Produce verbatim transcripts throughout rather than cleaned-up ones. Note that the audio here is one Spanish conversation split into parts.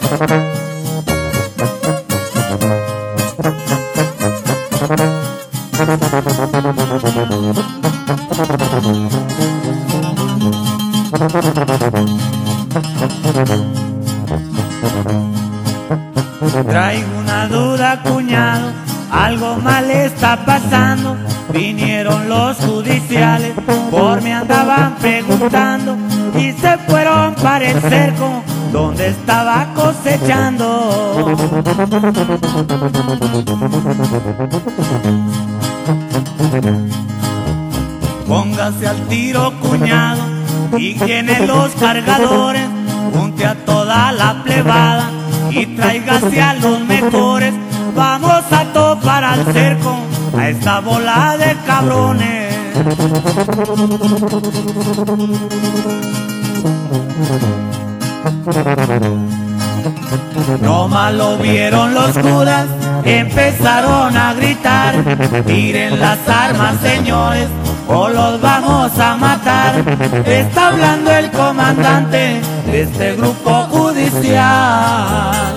Traigo una duda, cuñado, algo mal está pasando. Vinieron los judiciales, por mí andaban preguntando y se fueron para el cerco donde estaba cosechando. Póngase al tiro, cuñado, y llene los cargadores, junte a toda la plebada y tráigase a los mejores. Vamos a topar al cerco a esta bola de cabrones. No más lo vieron los curas, empezaron a gritar: tiren las armas, señores, o los vamos a matar. Está hablando el comandante de este grupo judicial.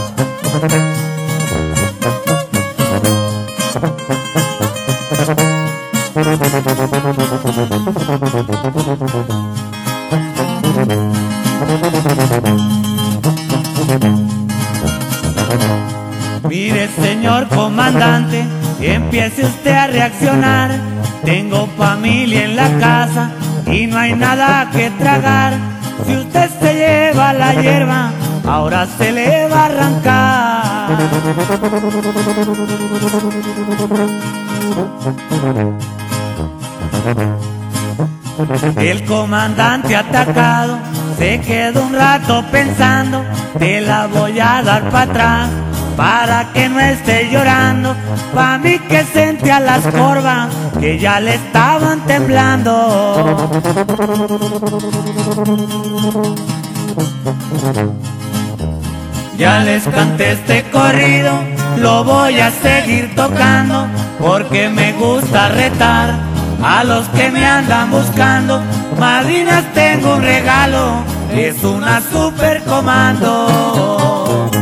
Mire, señor comandante, empiece usted a reaccionar. Tengo familia en la casa y no hay nada que tragar. Si usted se lleva la hierba, ahora se le va a arrancar. El comandante atacado se quedó un rato pensando: te la voy a dar para atrás para que no esté llorando. Pa' mí que sentía las corvas que ya le estaban temblando. Ya les canté este corrido, lo voy a seguir tocando, porque me gusta retar a los que me andan buscando. Madrinas, tengo un regalo, es una super comando.